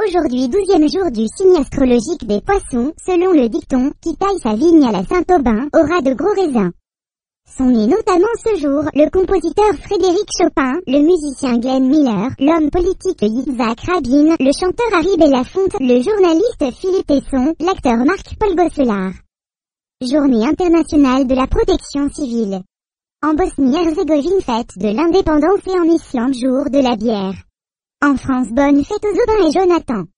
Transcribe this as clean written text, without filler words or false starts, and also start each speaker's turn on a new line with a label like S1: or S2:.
S1: Aujourd'hui 12e jour du signe astrologique des poissons, selon le dicton, qui taille sa vigne à la Saint-Aubin, aura de gros raisins. Sont nés notamment ce jour, le compositeur Frédéric Chopin, le musicien Glenn Miller, l'homme politique Yitzhak Rabin, le chanteur Harry Belafonte, le journaliste Philippe Tesson, l'acteur Marc-Paul Gosselin. Journée internationale de la protection civile. En Bosnie-Herzégovine, fête de l'indépendance, et en Islande, jour de la bière. En France, bonne fête aux Aubin et Jonathan.